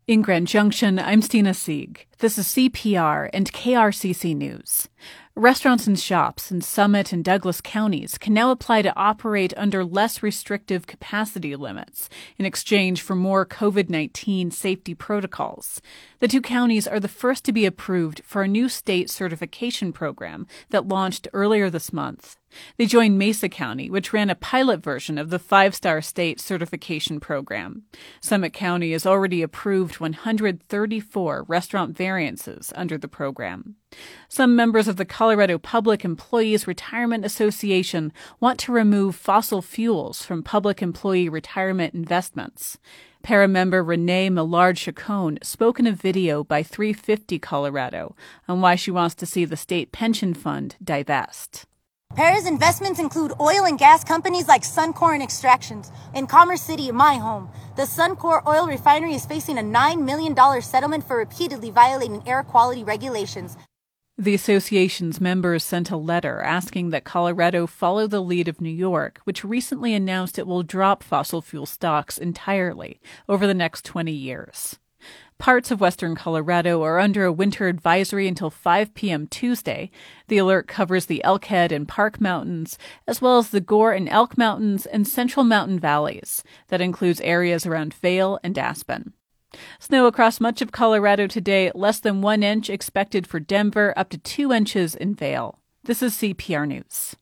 In Grand Junction, I'm Stina Sieg. This is CPR and KRCC News. Restaurants and shops in Summit and Douglas counties can now apply to operate under less restrictive capacity limits in exchange for more COVID-19 safety protocols. The two counties are the first to be approved for a new state certification program that launched earlier this month. They joined Mesa County, which ran a pilot version of the 5-star state certification program. Summit County has already approved 134 restaurant variances under the program. Some members of the Colorado Public Employees Retirement Association want to remove fossil fuels from public employee retirement investments. Para-member Renee Millard-Chacon spoke in a video by 350 Colorado on why she wants to see the state pension fund divest. Para's investments include oil and gas companies like Suncor and Extractions. In Commerce City, my home, the Suncor oil refinery is facing a $9 million settlement for repeatedly violating air quality regulations. The association's members sent a letter asking that Colorado follow the lead of New York, which recently announced it will drop fossil fuel stocks entirely over the next 20 years. Parts of western Colorado are under a winter advisory until 5 p.m. Tuesday. The alert covers the Elkhead and Park Mountains, as well as the Gore and Elk Mountains and Central Mountain Valleys. That includes areas around Vail and Aspen. Snow across much of Colorado today, less than 1 inch expected for Denver, up to 2 inches in Vail. This is CPR News.